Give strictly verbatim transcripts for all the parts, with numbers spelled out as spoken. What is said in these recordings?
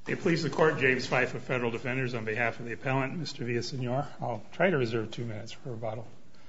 It please the Court, James Fife of Federal Defenders, on behalf of the appellant, Mister Villasenor. I'll try to reserve two minutes for rebuttal.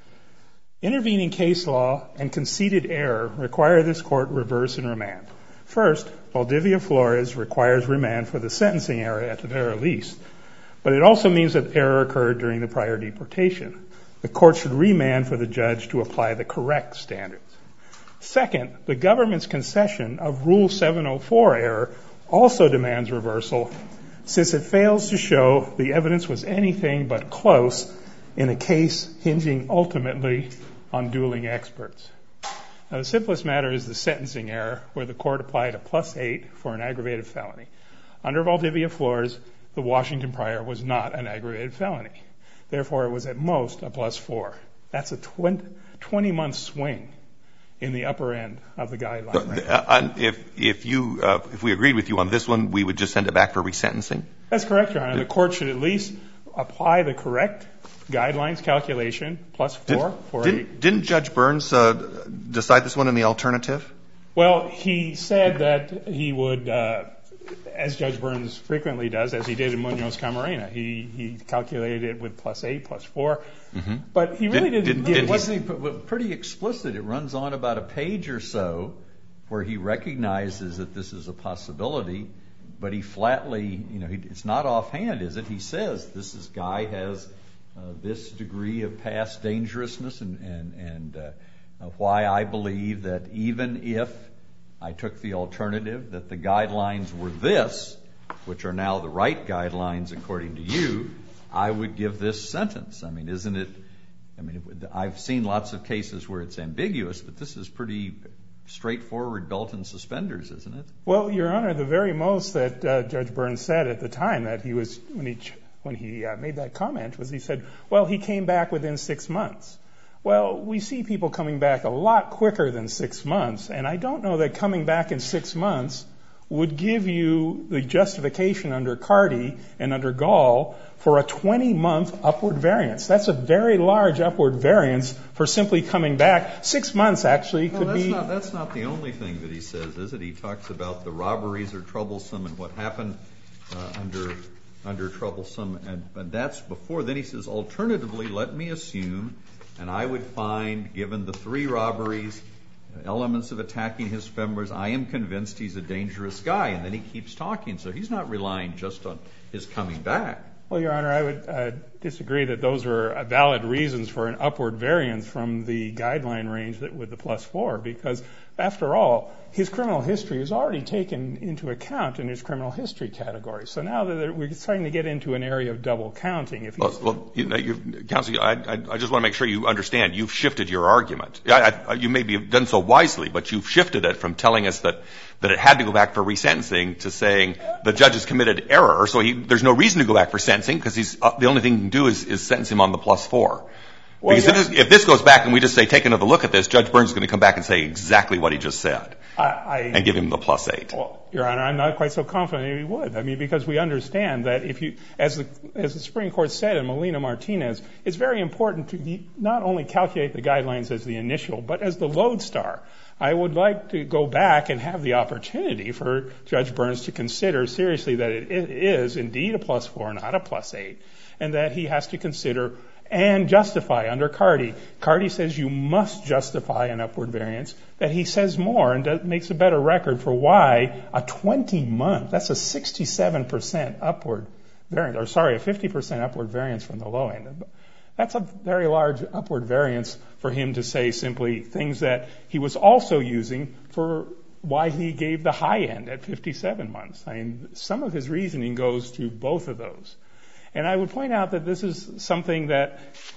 Intervening case law and conceded error require this Court reverse and remand. First, Valdivia Flores requires remand for the sentencing error at the very least, but it also means that error occurred during the prior deportation. The Court should remand for the judge to apply the correct standards. Second, the government's concession of Rule seven oh four error also demands reversal, since it fails to show the evidence was anything but close in a case hinging ultimately on dueling experts. Now, the simplest matter is the sentencing error, where the Court applied a plus eight for an aggravated felony. Under Valdivia Flores, the Washington prior was not an aggravated felony. Therefore, it was at most a plus four. That's a twenty-month swing in the upper end of the guideline range. Uh, if if you uh, if we agreed with you on this one, we would just send it back for resentencing? That's correct, Your Honor. The Court should at least apply the correct guidelines calculation, plus four. Did, for didn't, a, didn't Judge Burns uh, decide this one in the alternative? Well, he said that he would, uh, as Judge Burns frequently does, as he did in Munoz Camarena, he, he calculated it with plus eight, plus four. Mm-hmm. But he really did, didn't. did, did it wasn't he pretty explicit. It runs on about a page or so where he recognizes that this is a possibility, but he flatly, you know, he, it's not offhand, is it? He says this is, guy has uh, this degree of past dangerousness, and, and, and uh, why I believe that even if I took the alternative, that the guidelines were this, which are now the right guidelines according to you, I would give this sentence. I mean, isn't it, I mean, I've seen lots of cases where it's ambiguous, but this is pretty straightforward belt and suspenders, isn't it? Well, Your Honor, the very most that uh, Judge Burns said at the time that he was, when he, when he uh, made that comment, was he said, well, he came back within six months. Well, we see people coming back a lot quicker than six months, and I don't know that coming back in six months would give you the justification under Carty and under Gall for a twenty-month upward variance. That's a very large upward variance for simply coming back. Six months actually could well, that's be... Not, that's not the only thing that he says, is it? He talks about the robberies are troublesome and what happened uh, under under troublesome, and, and that's before. Then he says, alternatively, let me assume, and I would find, given the three robberies, elements of attacking his members, I am convinced he's a dangerous guy. And then he keeps talking. So he's not relying just on his coming back. Well, Your Honor, I would uh, disagree that those were valid reasons for an upward variance from the guideline range that with the plus four, because after all, his criminal history is already taken into account in his criminal history category. So now that we're starting to get into an area of double counting. If well, well, you know, you've, Counsel, I, I, I just want to make sure you understand. You've shifted your argument. I, I, you maybe have done so wisely, but you've shifted it from telling us that, that it had to go back for resentencing to saying the judge has committed error, so he, there's no reason to go back for sentencing because he's uh, the only thing he can do is, is sentence him on the plus four. Well, because yeah. if, this, if this goes back and we just say, take another look at this, Judge Burns is going to come back and say exactly what he just said I, I, and give him the plus eight. Well, Your Honor, I'm not quite so confident he would. I mean, because we understand that if you, as the, as the Supreme Court said in Molina-Martinez, it's very important to not only calculate the guidelines as the initial, but as the lodestar. I would like to go back and have the opportunity for Judge Burns to consider seriously that it is indeed a plus four, not a plus eight, and that he has to consider and justify under Carty. Carty says you must justify an upward variance, that he says more and does, makes a better record for why a twenty-month, that's a sixty-seven percent upward variance, or sorry, a fifty percent upward variance from the low end. That's a very large upward variance for him to say simply things that he was also using for why he gave the high end at fifty-seven months. I mean, some of his reasoning goes to both of those. And I would point out that this is something that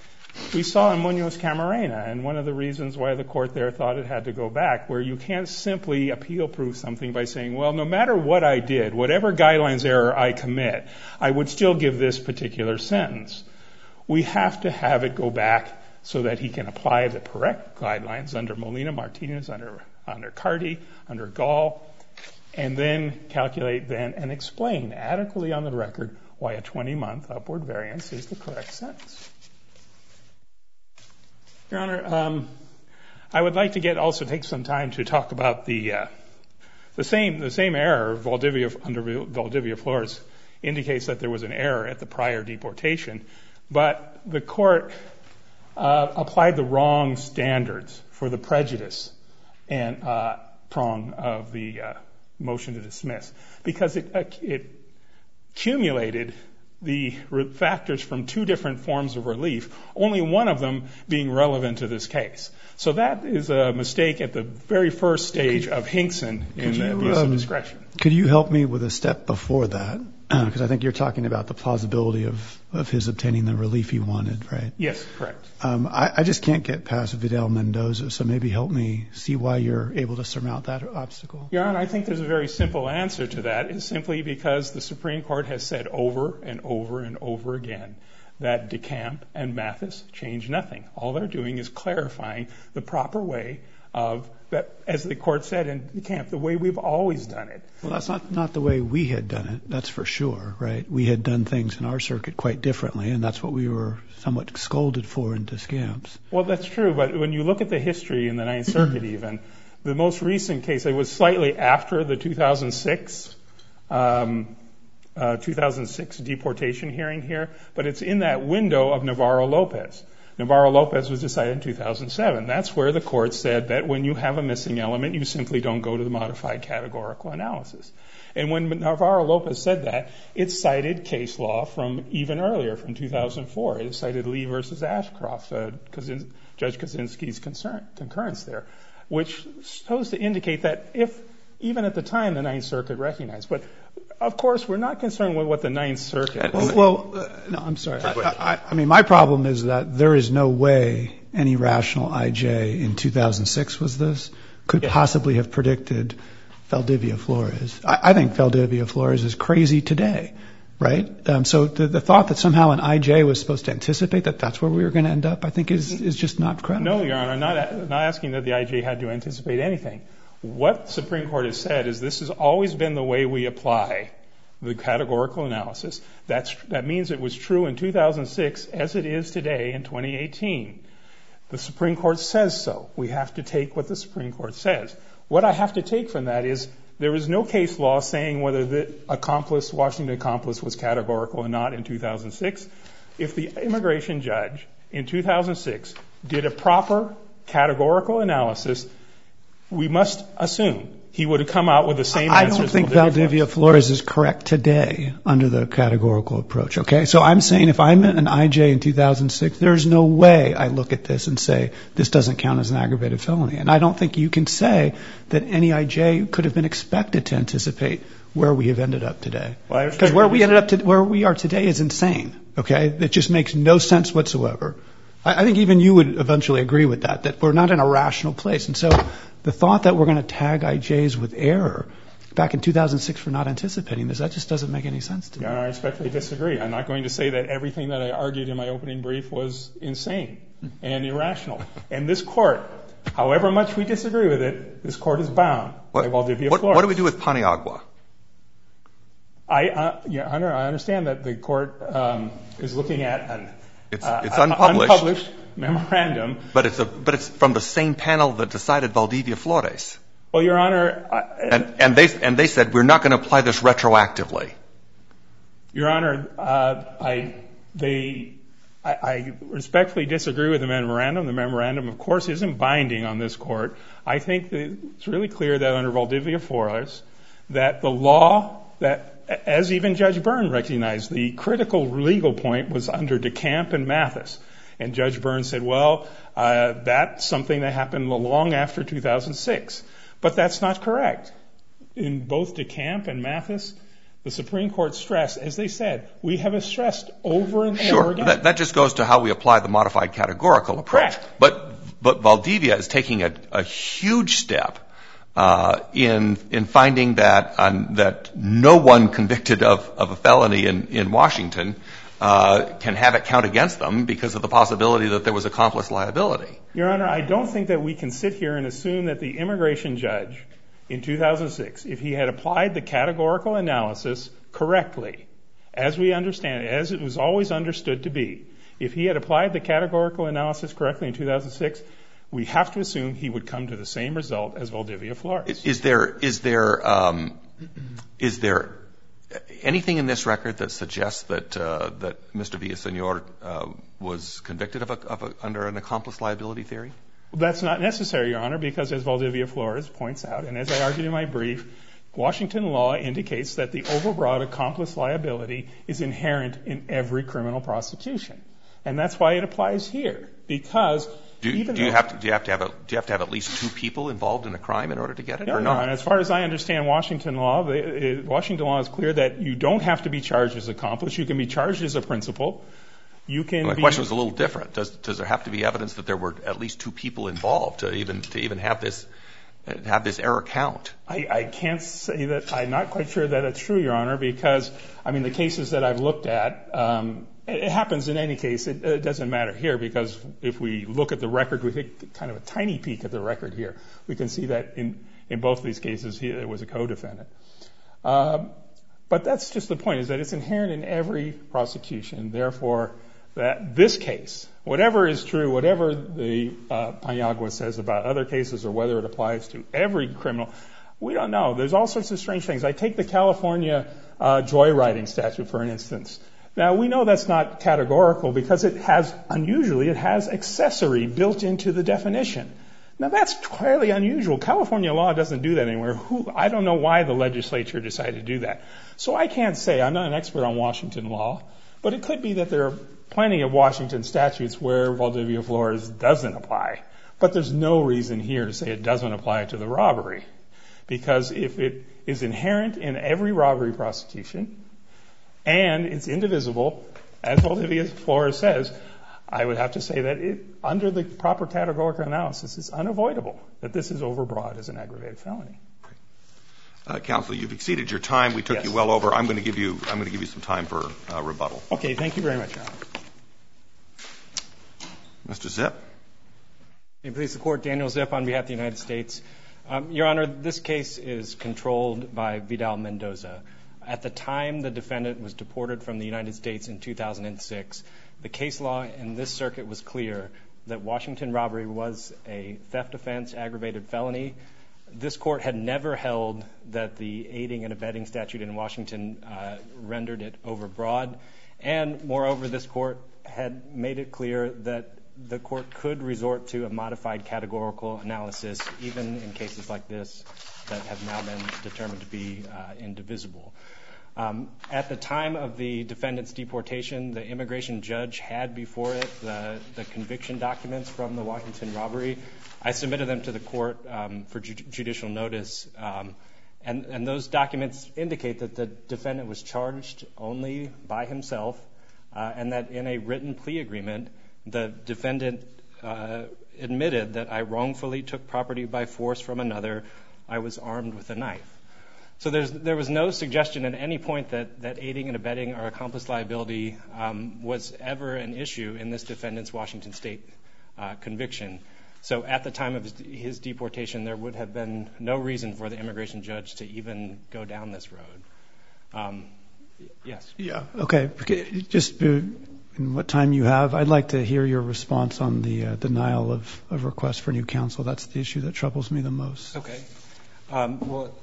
we saw in Munoz Camarena, and one of the reasons why the court there thought it had to go back, where you can't simply appeal-proof something by saying, well, no matter what I did, whatever guidelines error I commit, I would still give this particular sentence. We have to have it go back so that he can apply the correct guidelines under Molina-Martinez, under, under Carty, under Gall, and then calculate then and explain adequately on the record why a twenty-month upward variance is the correct sentence. Your Honor, um, I would like to get also take some time to talk about the uh, The same, the same error, Valdivia, under Valdivia Flores, indicates that there was an error at the prior deportation, but the court uh, applied the wrong standards for the prejudice and uh, prong of the uh, motion to dismiss, because it, uh, it accumulated the factors from two different forms of relief, only one of them being relevant to this case. So that is a mistake at the very first stage of Hinkson in the abuse of discretion. Could you help me with a step before that? Because I think you're talking about the plausibility of, of his obtaining the relief he wanted, right? Yes, correct. Um, I, I just can't get past Vidal Mendoza, so maybe help me see why you're able to surmount that obstacle. Your Honor, I think there's a very simple answer to that. It's simply because the Supreme Court has said over and over and over again that DeCamp and Mathis change nothing. All they're doing is clarifying the proper way of that, as the court said in DeCamp, the way we've always done it. Well, that's not, not the way we had done it, that's for sure, right? We had done things in our circuit quite differently, and that's what we were somewhat scolded for in DeCamps. Well, that's true, but when you look at the history in the Ninth Circuit even, the most recent case, it was slightly after the two thousand six um, uh, two thousand six deportation hearing here, but it's in that window of Navarro-Lopez. Navarro-Lopez was decided in two thousand seven. That's where the court said that when you have a missing element, you simply don't go to the modified categorical analysis. And when Navarro-Lopez said that, it cited case law from even earlier, from two thousand four. It cited Lee versus Ashcroft, uh, Kazin- Judge Kaczynski's concern, concurrence there, which supposed to indicate that if, even at the time, the Ninth Circuit recognized. But, of course, we're not concerned with what the Ninth Circuit well, well uh, no, I'm sorry. I, I, I mean, my problem is that there is no way any rational I J in two thousand six was this could yes. possibly have predicted Valdivia Flores. I, I think Valdivia Flores is crazy today, right? Um, so the, the thought that somehow an I J was supposed to anticipate that that's where we were going to end up, I think is, is just not credible. No, Your Honor, I'm not, not asking that the I J had to anticipate anything. What the Supreme Court has said is this has always been the way we apply the categorical analysis. That's, that means it was true in two thousand six as it is today in twenty eighteen. The Supreme Court says so. We have to take what the Supreme Court says. What I have to take from that is there is no case law saying whether the accomplice, Washington accomplice, was categorical or not in two thousand six. If the immigration judge in two thousand six did a proper categorical analysis, we must assume he would have come out with the same answers. I don't think Valdivia Flores is correct today under the categorical approach, okay? So I'm saying if I'm an I J in two thousand six, there's no way I look at this and say this doesn't count as an aggravated felony. And I don't think you can say that any I J could have been expected to anticipate where we have ended up today. Because well, where we ended up to, where we are today is insane, okay? It just makes no sense whatsoever. I, I think even you would eventually agree with that, that we're not in a rational place. And so the thought that we're going to tag I Js with error back in two thousand six for not anticipating this, that just doesn't make any sense to me. Yeah, I respectfully disagree. I'm not going to say that everything that I argued in my opening brief was insane and irrational. And this court, however much we disagree with it, this court is bound what, by Valdivia what, Flores. What do we do with Paniagua? I, uh, yeah, Hunter, I understand that the court um, is looking at an it's, uh, it's unpublished. unpublished memorandum. But it's a, but it's from the same panel that decided Valdivia Flores. Well, Your Honor, I, and and they and they said we're not going to apply this retroactively. Your Honor, uh, I they I, I respectfully disagree with the memorandum. The memorandum, of course, isn't binding on this court. I think that it's really clear that under Valdivia Flores, that the law that, as even Judge Byrne recognized, the critical legal point was under DeCamp and Mathis. And Judge Byrne said, well, uh, that's something that happened long after two thousand six. But that's not correct. In both DeCamp and Mathis, the Supreme Court stressed, as they said, we have stressed over and sure, over again. Sure, that, that just goes to how we apply the modified categorical approach. Correct. But, but Valdivia is taking a, a huge step Uh, in in finding that um, that no one convicted of, of a felony in, in Washington uh, can have it count against them because of the possibility that there was accomplice liability. Your Honor, I don't think that we can sit here and assume that the immigration judge in two thousand six, if he had applied the categorical analysis correctly, as we understand it, as it was always understood to be, if he had applied the categorical analysis correctly in two thousand six, we have to assume he would come to the same result as Valdivia Flores. Is, is there is there um, is there anything in this record that suggests that uh, that Mister Villaseñor uh, was convicted of, a, of a, under an accomplice liability theory? That's not necessary, Your Honor, because as Valdivia Flores points out, and as I argued in my brief, Washington law indicates that the overbroad accomplice liability is inherent in every criminal prosecution, and that's why it applies here. Because do, even do you though, have to do you have to have a, do you have to have at least two people involved in a crime in order to get it, no, or not? No, and as far as I understand Washington law, the, it, Washington law is clear that you don't have to be charged as accomplice. You can be charged as a principal. You can. Well, my be, question was a little different. Does does there have to be evidence that there were at least two people involved to even to even have this have this error count? I, I can't say that. I'm not quite sure that it's true, Your Honor, because I mean the cases that I've looked at. Um, it, it happens in any case. It, it doesn't matter here because if we look at the record, we take kind of a tiny peek at the record here. We can see that in in both of these cases, he, there was a co-defendant. Um, but that's just the point: is that it's inherent in every prosecution. Therefore, that this case, whatever is true, whatever the uh, Paniagua says about other cases or whether it applies to every criminal, we don't know. There's all sorts of strange things. I take the California uh, joyriding statute, for an instance. Now, we know that's not categorical because it has, unusually, it has accessory built into the definition. Now, that's fairly unusual. California law doesn't do that anywhere. Who, I don't know why the legislature decided to do that. So I can't say. I'm not an expert on Washington law, but it could be that there are plenty of Washington statutes where Valdivia Flores doesn't apply. But there's no reason here to say it doesn't apply to the robbery. Because if it is inherent in every robbery prosecution and it's indivisible, as Valdivia Flores says, I would have to say that it, under the proper categorical analysis, it's unavoidable that this is overbroad as an aggravated felony. Uh, Counsel, you've exceeded your time. We took Yes. you well over. I'm going to give you I'm going to give you some time for uh, rebuttal. Okay, thank you very much, Your Honor. Mister Zip. May it please the Court, Daniel Zip on behalf of the United States. Um, Your Honor, this case is controlled by Vidal Mendoza. At the time the defendant was deported from the United States in two thousand six, the case law in this circuit was clear that Washington robbery was a theft offense, aggravated felony. This court had never held that the aiding and abetting statute in Washington uh, rendered it overbroad. And moreover, this court had made it clear that the court could resort to a modified categorical analysis, even in cases like this that have now been determined to be uh, indivisible. Um, at the time of the defendant's deportation, the immigration judge had before it the, the conviction documents from the Washington robbery. I submitted them to the court um, for ju- judicial notice, um, and, and those documents indicate that the defendant was charged only by himself, uh, and that in a written plea agreement, the defendant uh, admitted that I wrongfully took property by force from another. I was armed with a knife. So there's, there was no suggestion at any point that, that aiding and abetting or accomplice liability um, was ever an issue in this defendant's Washington State uh, conviction. So at the time of his, his deportation, there would have been no reason for the immigration judge to even go down this road. Um, yes. Yeah. Okay. Just in what time you have, I'd like to hear your response on the uh, denial of, of request for new counsel. That's the issue that troubles me the most. Okay. Um, well,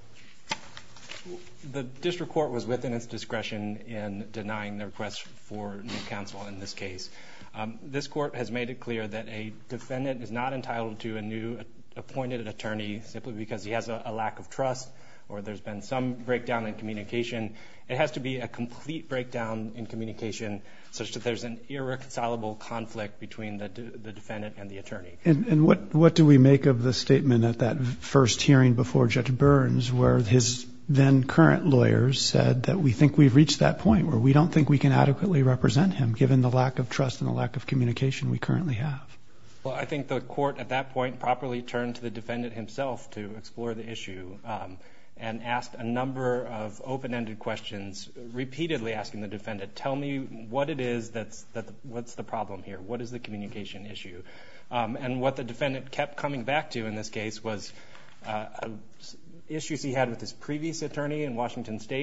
the district court was within its discretion in denying the request for new counsel in this case. Um, this court has made it clear that a defendant is not entitled to a new appointed attorney simply because he has a, a lack of trust or there's been some breakdown in communication. It has to be a complete breakdown in communication such that there's an irreconcilable conflict between the, de- the defendant and the attorney. And, and what, what do we make of the statement at that first hearing before Judge Burns where his then current lawyers said that we think we've reached that point where we don't think we can adequately represent him given the lack of trust and the lack of communication we currently have? Well, I think the court at that point properly turned to the defendant himself to explore the issue um, and asked a number of open-ended questions, repeatedly asking the defendant, tell me what it is that's, that the, what's the problem here? What is the communication issue? Um, and what the defendant kept coming back to in this case was uh, a, issues he had with his previous attorney in Washington State,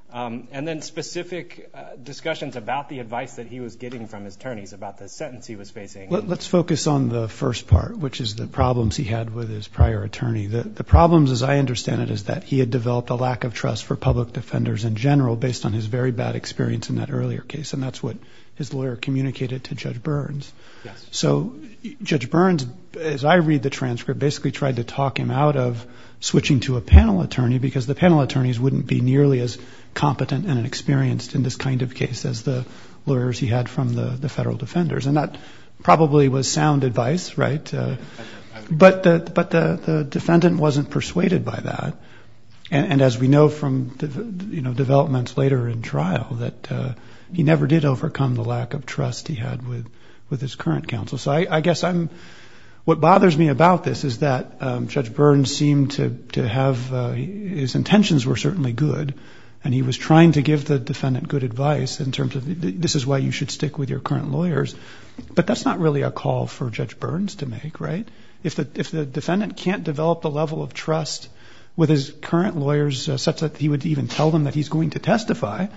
Um, and then specific uh, discussions about the advice that he was getting from his attorneys about the sentence he was facing. Let, let's focus on the first part, which is the problems he had with his prior attorney. The, the problems, as I understand it, is that he had developed a lack of trust for public defenders in general based on his very bad experience in that earlier case, and that's what his lawyer communicated to Judge Burns. Yes. So Judge Burns, as I read the transcript, basically tried to talk him out of switching to a panel attorney because the panel attorneys wouldn't be nearly as competent and experienced in this kind of case as the lawyers he had from the, the federal defenders. And that probably was sound advice, right? Uh, but the, but the, the defendant wasn't persuaded by that. And, and as we know from the, you know, developments later in trial, that uh, he never did overcome the lack of trust he had with, with his current counsel. So I, I guess I'm... What bothers me about this is that um, Judge Burns seemed to, to have, uh, his intentions were certainly good, and he was trying to give the defendant good advice in terms of this is why you should stick with your current lawyers. But that's not really a call for Judge Burns to make, right? If the, if the defendant can't develop the level of trust with his current lawyers uh, such that he would even tell them that he's going to testify,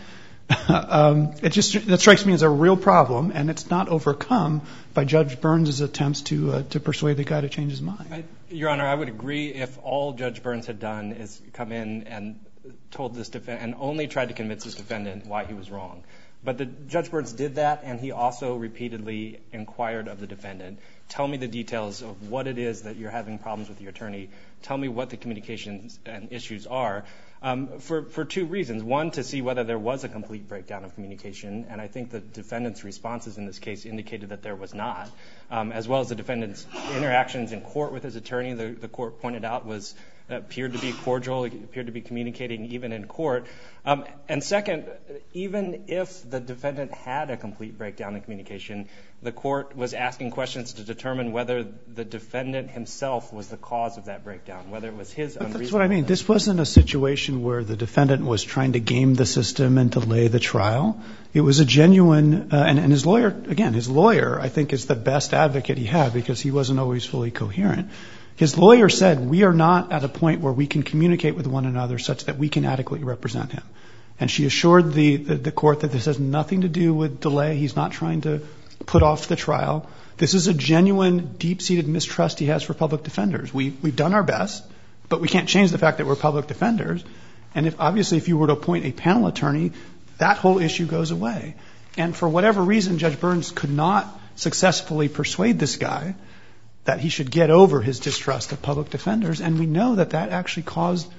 um, it just that strikes me as a real problem, and it's not overcome by Judge Burns' attempts to uh, to persuade the guy to change his mind. I, Your Honor, I would agree if all Judge Burns had done is come in and told this defendant and only tried to convince this defendant why he was wrong. But the Judge Burns did that, and he also repeatedly inquired of the defendant, tell me the details of what it is that you're having problems with your attorney. Tell me what the communications and issues are. Um, for, for two reasons. One, to see whether there was a complete breakdown of communication, and I think the defendant's responses in this case indicated that there was not, um, as well as the defendant's interactions in court with his attorney. The, the court pointed out was appeared to be cordial, appeared to be communicating even in court. Um, and second, even if the defendant had a complete breakdown in communication, the court was asking questions to determine whether the defendant himself was the cause of that breakdown, whether it was his unreasonable. That's what I mean. This wasn't a situation where the defendant was trying to game the system and delay the trial. It was a genuine, uh, and, and his lawyer, again, his lawyer, I think, is the best advocate he had because he wasn't always fully coherent. His lawyer said, we are not at a point where we can communicate with one another such that we can adequately represent him. And she assured the, the, the court that this has nothing to do with delay. He's not trying to put off the trial. This is a genuine, deep-seated mistrust he has for public defenders. We, we've done our best, but we can't change the fact that we're public defenders. And if obviously if you were to appoint a panel attorney, that whole issue goes away. And for whatever reason, Judge Burns could not successfully persuade this guy that he should get over his distrust of public defenders. And we know that that actually caused,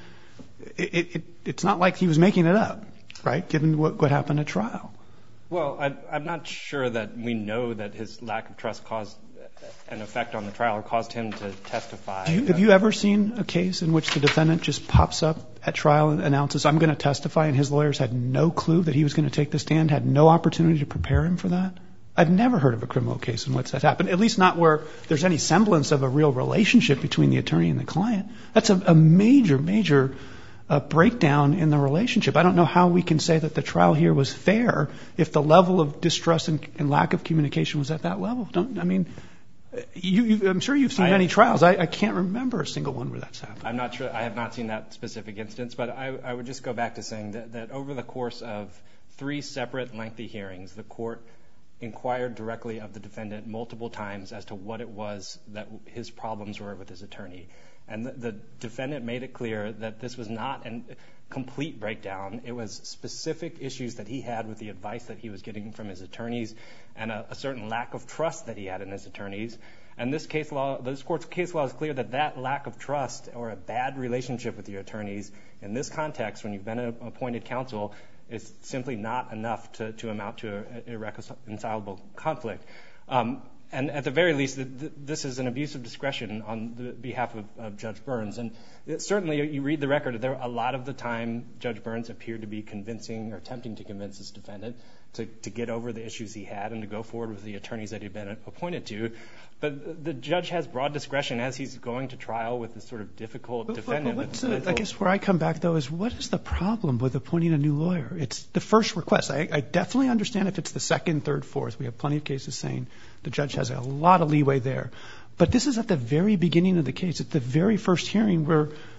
it, it, it's not like he was making it up, right, given what, what happened at trial. Well, I, I'm not sure that we know that his lack of trust caused an effect on the trial or caused him to testify. Do you, have you ever seen a case in which the defendant just pops up at trial and announces, I'm going to testify, and his lawyers had no clue that he was going to take the stand, had no opportunity to prepare him for that? I've never heard of a criminal case in which that's happened, at least not where there's any semblance of a real relationship between the attorney and the client. That's a, a major, major uh, breakdown in the relationship. I don't know how we can say that the trial here was fair if the level of distrust and, and lack of communication was at that level. Don't, I mean, you, you, I'm sure you've seen I, many trials. I, I can't remember a single one where that's happened. I'm not sure. I have not seen that specific instance, but I, I would just go back to saying that, that over the course of three separate lengthy hearings, the court inquired directly of the defendant multiple times as to what it was that his problems were with his attorney. And the, the defendant made it clear that this was not a complete breakdown. It was specific issues that he had with the advice that he was getting from his attorneys and a, a certain lack of trust that he had in his attorneys. And this case law, this court's case law is clear that that lack of trust or a bad relationship with your attorneys in this context, when you've been a, appointed counsel, is simply not enough to, to amount to an irreconcilable conflict. Um, and at the very least, th- th- this is an abuse of discretion on the behalf of, of Judge Burns. And it, certainly, you read the record, there a lot of the time Judge Burns appeared to be convincing or attempting to convince this defendant to, to get over the issues he had and to go forward with the attorneys that he'd been appointed to. But the judge has broad discretion as he's going to trial with this sort of difficult but, defendant. But what's, uh, I guess where I come back, though, is what is the problem with appointing a new lawyer? It's the first request. I, I definitely understand if it's the second, third, fourth. We have plenty of cases saying the judge has a lot of leeway there. But this is at the very beginning of the case. It's the very first hearing where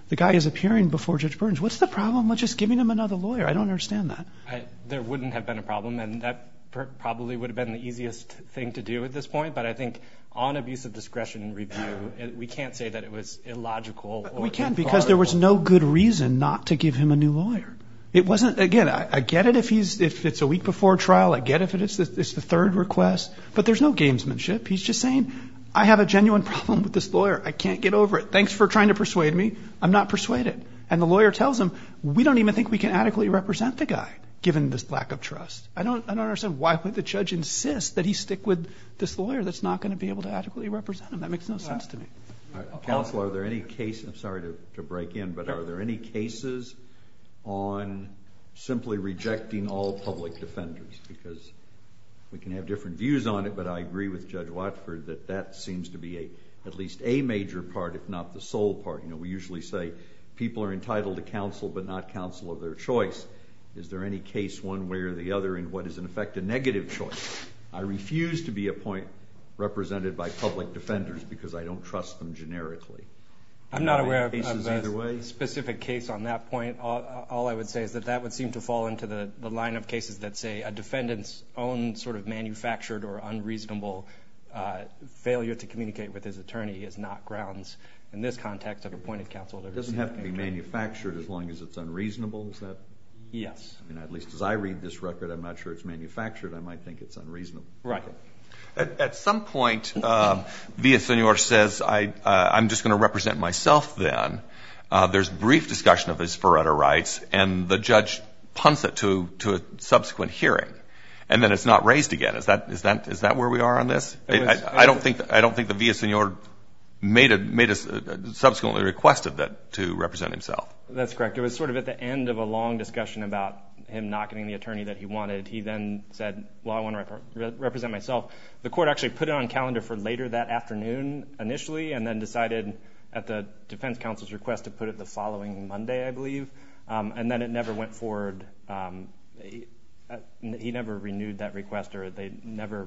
The guy is appearing before Judge Burns. What's the problem with just giving him another lawyer? I don't understand that. I, there wouldn't have been a problem, and that per, probably would have been the easiest thing to do at this point. But I think on abuse of discretion review, it, we can't say that it was illogical. Or we can, because there was no good reason not to give him a new lawyer. It wasn't, again, I, I get it if he's, if it's a week before trial. I get it if it's the, it's the third request. But there's no gamesmanship. He's just saying, I have a genuine problem with this lawyer. I can't get over it. Thanks for trying to persuade me. I'm not persuaded. And the lawyer tells him, we don't even think we can adequately represent the guy, given this lack of trust. I don't, I don't understand why would the judge insist that he stick with this lawyer that's not going to be able to adequately represent him. That makes no sense to me. All right. Counsel, are there any cases, I'm sorry to, to break in, but are there any cases on simply rejecting all public defenders? Because we can have different views on it, but I agree with Judge Watford that that seems to be a, at least a major part, if not the sole part. You know, we usually say people are entitled to counsel, but not counsel of their choice. Is there any case one way or the other in what is in effect a negative choice? I refuse to be appointed represented by public defenders because I don't trust them generically. I'm not aware of, of a specific case on that point. All, all I would say is that that would seem to fall into the, the line of cases that say a defendant's own sort of manufactured or unreasonable uh, failure to communicate with his attorney is not grounds in this context of appointed counsel. It doesn't have to be manufactured as long as it's unreasonable, is that? Yes. I mean, at least as I read this record, I'm not sure it's manufactured. I might think it's unreasonable. Right. Okay. At, at some point, um, Villaseñor says, I, uh, I'm just going to represent myself then. Uh, there's brief discussion of his Ferretta rights, and the judge punts it to, to a subsequent hearing. And then it's not raised again. Is that, is that, is that where we are on this? Was, I, I, I don't think, that, I don't think the Villaseñor made a, made a, uh, subsequently requested that to represent himself. That's correct. It was sort of at the end of a long discussion about him not getting the attorney that he wanted. He then said, well, I want to rep- represent myself. The court actually put it on calendar for later that afternoon initially, and then decided at the defense counsel's request to put it the following Monday, I believe. Um, and then it never went forward. Um, he, uh, he never renewed that request, or they never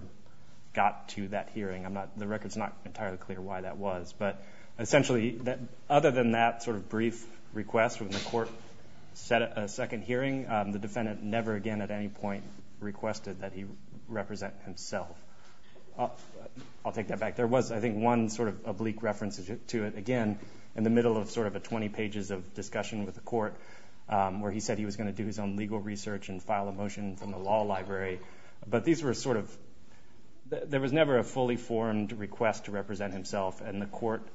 got to that hearing. I'm not, the record's not entirely clear why that was. But essentially, that, other than that sort of brief request when the court set a second hearing, um, the defendant never again at any point requested that he represent himself. I'll, I'll take that back. There was, I think, one sort of oblique reference to it, again, in the middle of sort of a twenty pages of discussion with the court, um, where he said he was going to do his own legal research and file a motion from the law library. But these were sort of, there was never a fully formed request to represent himself, and the court,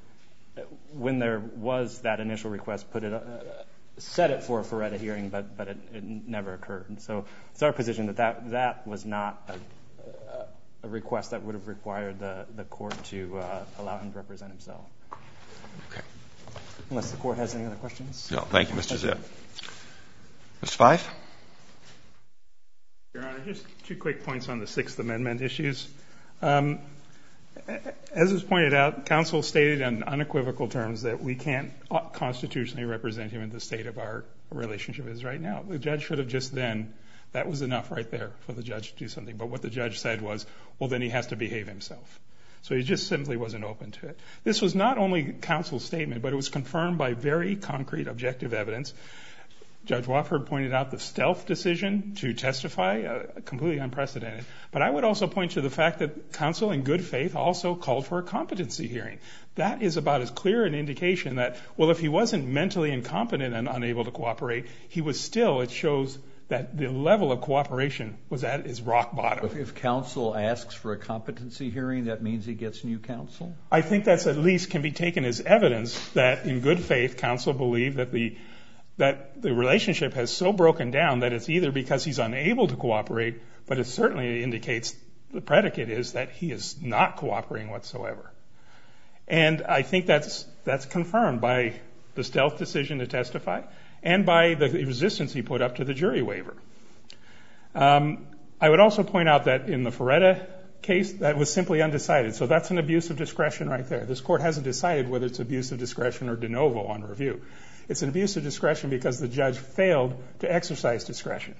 when there was that initial request, put it, uh, set it for a Ferretta hearing, but but it, it never occurred. And so it's our position that that, that was not a, a request that would have required the, the court to uh, allow him to represent himself. Okay. Unless the court has any other questions. No, thank you, Mister Zip. Mister Fife? Your Honor, just two quick points on the Sixth Amendment issues. Um, As was pointed out, counsel stated in unequivocal terms that we can't constitutionally represent him in the state of our relationship is right now. The judge should have just then, that was enough right there for the judge to do something. But what the judge said was, well, then he has to behave himself. So he just simply wasn't open to it. This was not only counsel's statement, but it was confirmed by very concrete objective evidence. Judge Wofford pointed out the stealth decision to testify, uh, completely unprecedented. But I would also point to the fact that counsel in good faith also called for a competency hearing. That is about as clear an indication that, well, if he wasn't mentally incompetent and unable to cooperate, he was still, it shows that the level of cooperation was at his rock bottom. If, if counsel asks for a competency hearing, that means he gets new counsel? I think that's at least can be taken as evidence that in good faith, counsel believed that the that the relationship has so broken down that it's either because he's unable to cooperate, but it certainly indicates the predicate is that he is not cooperating whatsoever. And I think that's that's confirmed by the stealth decision to testify and by the resistance he put up to the jury waiver. Um, I would also point out that in the Ferretta case, that was simply undecided. So that's an abuse of discretion right there. This court hasn't decided whether it's abuse of discretion or de novo on review. It's an abuse of discretion because the judge failed to exercise discretion.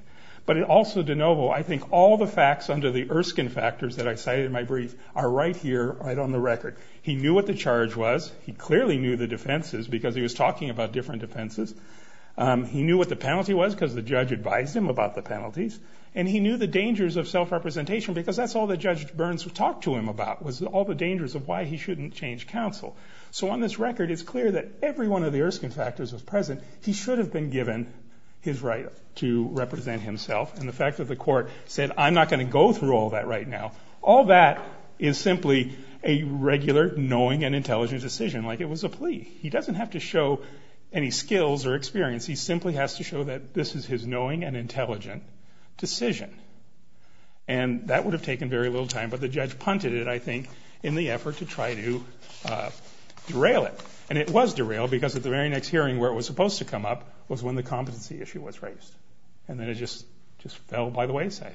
But it also de novo, I think all the facts under the Erskine factors that I cited in my brief are right here, right on the record. He knew what the charge was. He clearly knew the defenses because he was talking about different defenses. Um, he knew what the penalty was because the judge advised him about the penalties. And he knew the dangers of self-representation because that's all that Judge Burns talked to him about, was all the dangers of why he shouldn't change counsel. So on this record, it's clear that every one of the Erskine factors was present. He should have been given his right to represent himself. And the fact that the court said, I'm not going to go through all that right now, all that is simply a regular, knowing, and intelligent decision, like it was a plea. He doesn't have to show any skills or experience. He simply has to show that this is his knowing and intelligent decision. And that would have taken very little time, but the judge punted it, I think, in the effort to try to uh, derail it. And it was derailed because at the very next hearing where it was supposed to come up was when the competency issue was raised. And then it just, just fell by the wayside.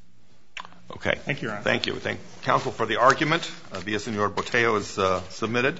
Okay. Thank you, Your Honor. Thank you. Thank counsel for the argument. Uh, Villaseñor Botello is uh, submitted.